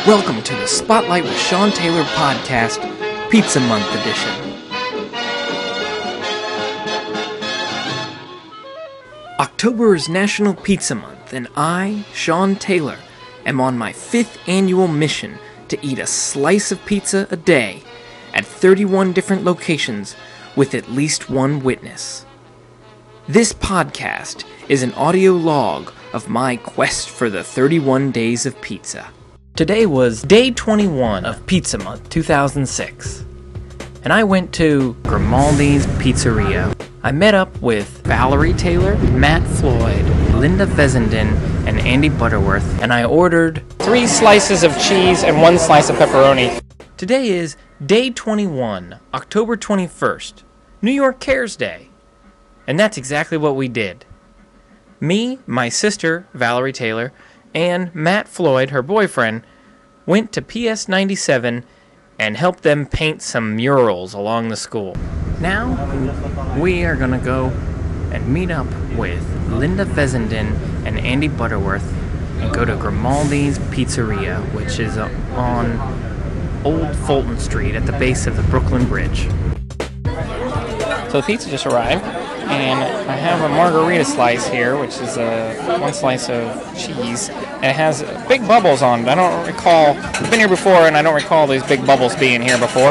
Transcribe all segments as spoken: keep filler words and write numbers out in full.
Welcome to the Spotlight with Sean Taylor podcast, Pizza Month edition. October is National Pizza Month, and I, Sean Taylor, am on my fifth annual mission to eat a slice of pizza a day at thirty-one different locations with at least one witness. This podcast is an audio log of my quest for the thirty-one days of pizza. Today was day twenty-one of Pizza Month two thousand six, and I went to Grimaldi's Pizzeria. I met up with Valerie Taylor, Matt Floyd, Linda Fessenden, and Andy Butterworth, and I ordered three slices of cheese and one slice of pepperoni. Today is day twenty-one, October twenty-first, New York Cares Day, and that's exactly what we did. Me, my sister, Valerie Taylor, and Matt Floyd, her boyfriend, went to P S ninety-seven and helped them paint some murals along the school. Now, we are going to go and meet up with Linda Fessenden and Andy Butterworth and go to Grimaldi's Pizzeria, which is on Old Fulton Street at the base of the Brooklyn Bridge. So the pizza just arrived, and I have a margarita slice here, which is a one slice of cheese, and it has big bubbles on it. I don't recall, I've been here before, and I don't recall these big bubbles being here before.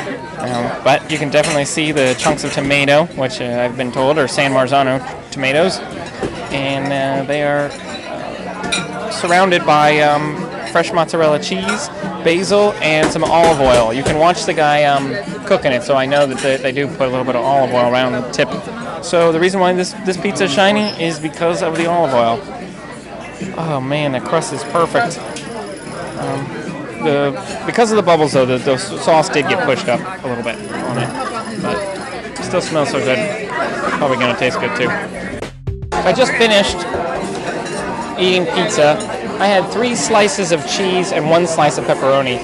Um, but you can definitely see the chunks of tomato, which uh, I've been told are San Marzano tomatoes, and uh, they are uh, surrounded by um, fresh mozzarella cheese, basil, and some olive oil. You can watch the guy um, cooking it, so I know that they, they do put a little bit of olive oil around the tip. So the reason why this, this pizza is shiny is because of the olive oil. Oh man, the crust is perfect. Um, the because of the bubbles though, the, the sauce did get pushed up a little bit on it, but it still smells so good. Probably gonna taste good too. I just finished eating pizza. I had three slices of cheese and one slice of pepperoni,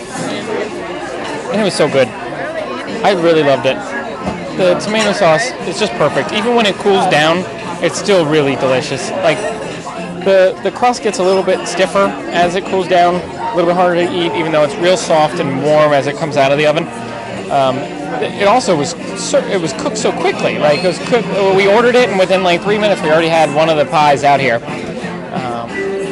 and it was so good. I really loved it. The tomato sauce is just perfect. Even when it cools down, it's still really delicious. Like, the the crust gets a little bit stiffer as it cools down, a little bit harder to eat, even though it's real soft and warm as it comes out of the oven. Um, it also was it was cooked so quickly. Like, it was cooked, we ordered it, and within like three minutes, we already had one of the pies out here. Um,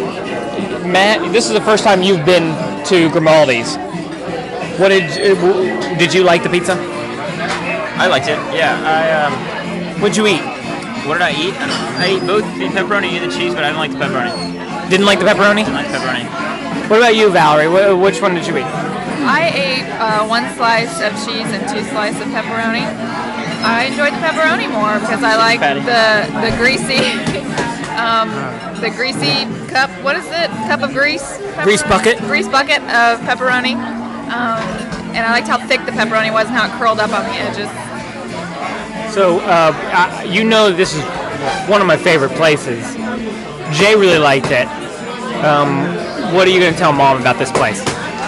Matt, this is the first time you've been to Grimaldi's. What did did you like the pizza? I liked it, yeah. I um, What'd you eat? What did I eat? I, don't, I ate both the pepperoni and the cheese, but I didn't like the pepperoni. Didn't like the pepperoni? Didn't like the pepperoni. What about you, Valerie? Wh- which one did you eat? I ate uh, one slice of cheese and two slices of pepperoni. I enjoyed the pepperoni more because I like the the greasy, um, the greasy cup. What is it? Cup of grease? Pepperoni? Grease bucket. Grease bucket of pepperoni. Um, and I liked how thick the pepperoni was and how it curled up on the edges. So, uh, I, you know this is one of my favorite places. Jay really liked it. Um, what are you going to tell Mom about this place?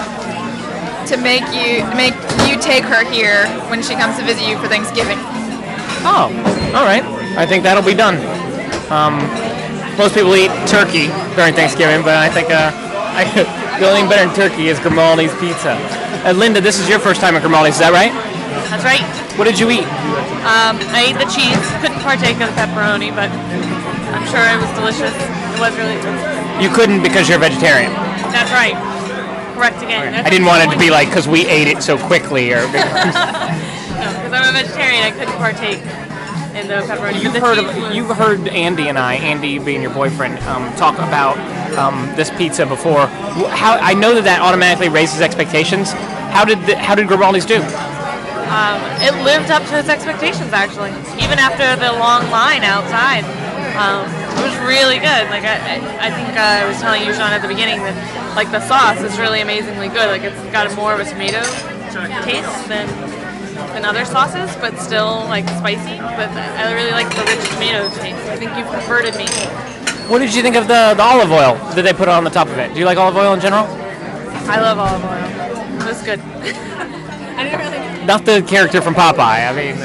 To make you make you take her here when she comes to visit you for Thanksgiving. Oh, all right. I think that'll be done. Um, most people eat turkey during Thanksgiving, but I think uh, I, the only thing better than turkey is Grimaldi's pizza. Uh, Linda, this is your first time at Grimaldi's, is that right? That's right. What did you eat? Um, I ate the cheese. Couldn't partake of the pepperoni, but I'm sure it was delicious. It was really delicious. You couldn't because you're a vegetarian. That's right. Correct again. I didn't want it to be like because we ate it so quickly. Or No, because I'm a vegetarian, I couldn't partake in the pepperoni. You've The heard cheese of, was- you've heard Andy and I, Andy being your boyfriend, um, talk about um, this pizza before. How I know that that automatically raises expectations. How did the, how did Grimaldi's do? Um, it lived up to its expectations, actually. Even after the long line outside, um, it was really good. Like I, I, I think uh, I was telling you, Sean, at the beginning that like the sauce is really amazingly good. Like it's got more of a tomato taste than than other sauces, but still like spicy. But I really like the rich tomato taste. I think you've converted me. What did you think of the, the olive oil that they put on the top of it? Do you like olive oil in general? I love olive oil. It was good. I didn't really. Not the character from Popeye. I mean,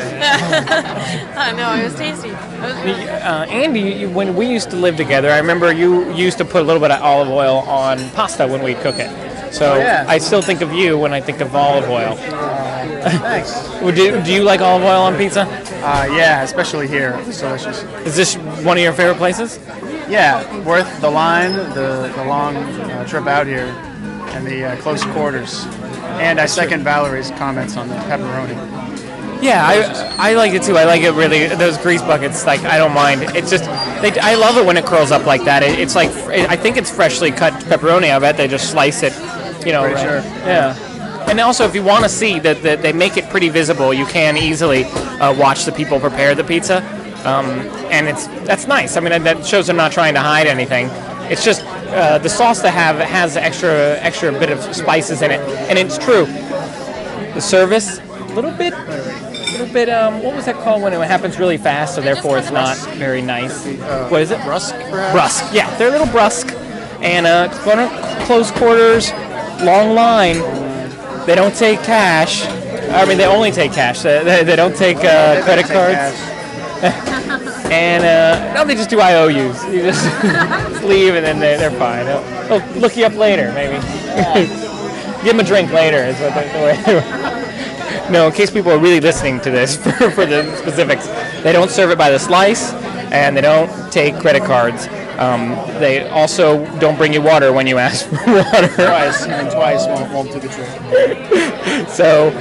uh, no, it was tasty. It was really good. uh, Andy, you, when we used to live together, I remember you used to put a little bit of olive oil on pasta when we cook it. So Oh, yeah. I still think of you when I think of olive oil. Thanks. Would you, do you like olive oil on pizza? Uh, yeah, especially here. It's delicious. Is this one of your favorite places? Yeah, worth the line, the, the long uh, trip out here, and the uh, close quarters. And I second Valerie's comments on the pepperoni. Yeah, I I like it too. I like it really. Those grease buckets, like I don't mind. It's just, they, I love it when it curls up like that. It, it's like, I think it's freshly cut pepperoni. I bet they just slice it, you know. Pretty right- sure. Yeah. And also, if you want to see that, that they make it pretty visible, you can easily uh, watch the people prepare the pizza, um, and it's that's nice. I mean, that shows they're not trying to hide anything. It's just uh, the sauce they have has extra extra bit of spices in it, and it's true. The service, a little bit, a little bit. Um, what was that called when it happens really fast? So therefore, it's not very nice. What is it? Brusque, perhaps? Brusque. Yeah, they're a little brusque, and uh, cl- close quarters, long line. They don't take cash. I mean, they only take cash. They, they, they don't take uh, credit Take cards. cash. And uh, no, they just do I O Us. You just, just leave, and then they're, they're fine. They'll, they'll look you up later, maybe. Give them a drink later is what they, the way they were. No, in case people are really listening to this for, for the specifics, they don't serve it by the slice, and they don't take credit cards. Um, they also don't bring you water when you ask for water. Twice, even twice won't, won't do the trick. So,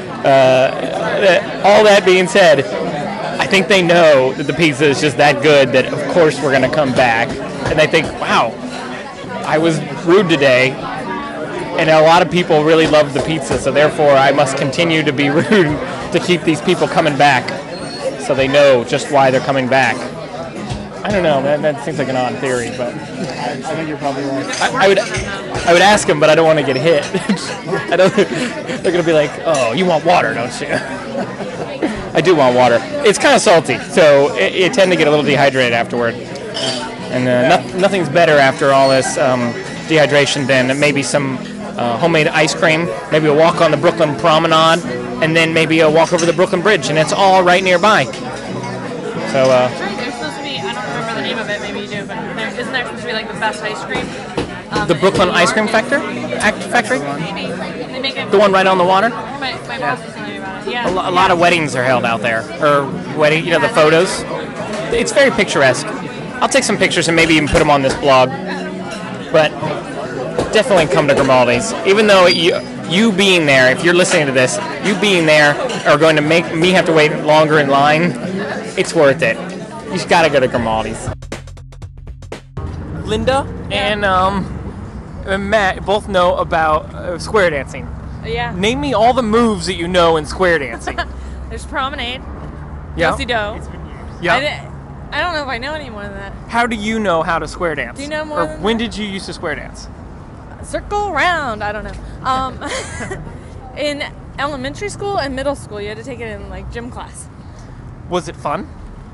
uh, all that being said, I think they know that the pizza is just that good that, of course, we're going to come back. And they think, wow, I was rude today, and a lot of people really love the pizza, so therefore I must continue to be rude to keep these people coming back, so they know just why they're coming back. I don't know. That, that seems like an odd theory, but I, I think you're probably right. I, I would, I would ask them, but I don't want to get hit. I don't. They're gonna be like, "Oh, you want water, don't you?" I do want water. It's kind of salty, so it, it tend to get a little dehydrated afterward. And uh, no, nothing's better after all this um, dehydration than maybe some uh, homemade ice cream, maybe a walk on the Brooklyn Promenade, and then maybe a walk over the Brooklyn Bridge, and it's all right nearby. So. Uh, There's supposed to be, I don't remember the name of it, maybe you do, but there, isn't there supposed to be like the best ice cream? Um, The in Brooklyn New Ice York? Cream Factor? Act Factory? Maybe. They make it. The one right on the water? My, my boss was telling me about it. Yeah. A, lo- a lot of weddings are held out there, or wedding, you know, the photos. It's very picturesque. I'll take some pictures and maybe even put them on this blog. But definitely come to Grimaldi's. Even though you, you being there, if you're listening to this, you being there are going to make me have to wait longer in line. It's worth it. You just gotta go to Grimaldi's. Linda and um, and Matt both know about uh, square dancing. Yeah. Name me all the moves that you know in square dancing. There's promenade. Yeah. Do-si-do. Yeah. I, di- I don't know if I know any more than that. How do you know how to square dance? Do you know more Or than when that? did you used to square dance? Circle round. I don't know. Um, in elementary school and middle school, you had to take it in like gym class. Was it fun?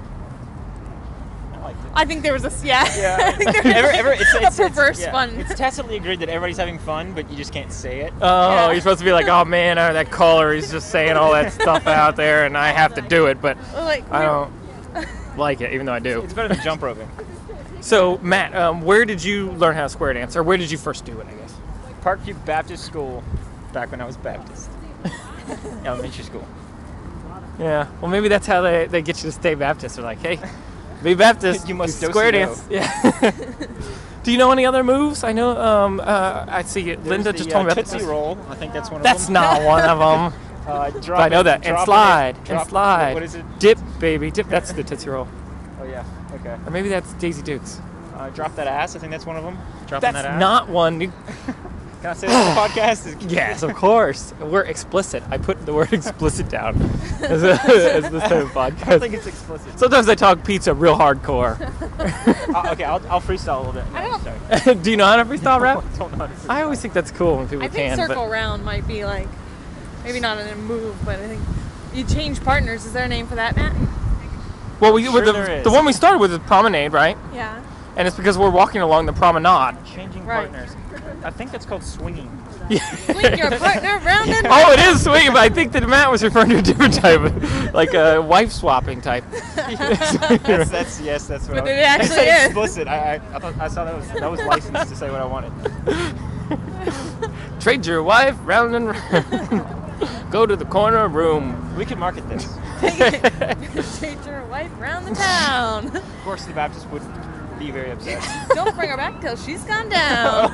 I think there was a yeah. Yeah. I think there Ever, was ever, it's, a it's, perverse it's, yeah. fun. It's tacitly agreed that everybody's having fun, but you just can't say it. Oh, Yeah. you're supposed to be like, oh man, uh, that caller is just saying all that stuff out there, and I have to do it, but Like, I don't like it, even though I do. It's better than jump roping. So, Matt, um, where did you learn how to square dance, or where did you first do it? I guess. Parkview Baptist School, back when I was Baptist. Elementary school. Yeah. Well, maybe that's how they, they get you to stay Baptist. They're like, hey, be Baptist. You must do square do-si-do. dance. Yeah. Do you know any other moves? I know. Um, uh, I see it. Linda There's just the, told me uh, about Tootsie this. Roll. I think that's one of That's them. not one of them. Uh, drop But I know it, that. And drop slide. it, And drop- slide. What is it? Dip, baby. Dip. That's the Tootsie Roll. Oh yeah. Okay. Or maybe that's Daisy Dukes. Uh, drop that ass. I think that's one of them. Dropping That's that ass. not one. You- Can I say that on the podcast? Yes, of course. We're explicit. I put the word explicit down as, a, as this type of I don't podcast. think it's explicit. Sometimes I talk pizza real hardcore. uh, okay, I'll, I'll freestyle a little bit. I don't. Sorry. Do you know how to freestyle rap? I don't know how to freestyle. I always think that's cool when people I think can. circle but round might be like, maybe not a move, but I think you change partners. Is there a name for that, Matt? well, we, Sure with the, there is. the one we started with is promenade, right? Yeah. And it's because we're walking along the promenade. Changing Right. partners. I think that's called swinging. Swing your partner round and Oh, it is swinging, but I think that Matt was referring to a different type, of, like a wife swapping type. That's, that's yes, that's what But I it actually I said is. explicit. I, I, I thought I saw that was that was licensed to say what I wanted. Trade your wife round and round. Go to the corner room. We could market this. Take your wife around the town. Of course, the Baptist would be very upset. Don't bring her back till she's gone down.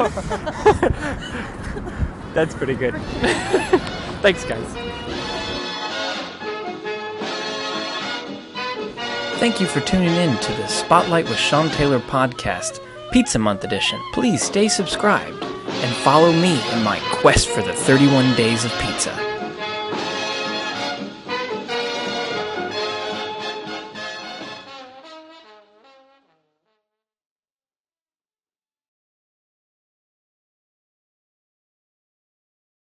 That's pretty good. Thanks, guys. Thank you for tuning in to the Spotlight with Sean Taylor podcast, Pizza Month edition. Please stay subscribed and follow me in my quest for the thirty-one days of pizza.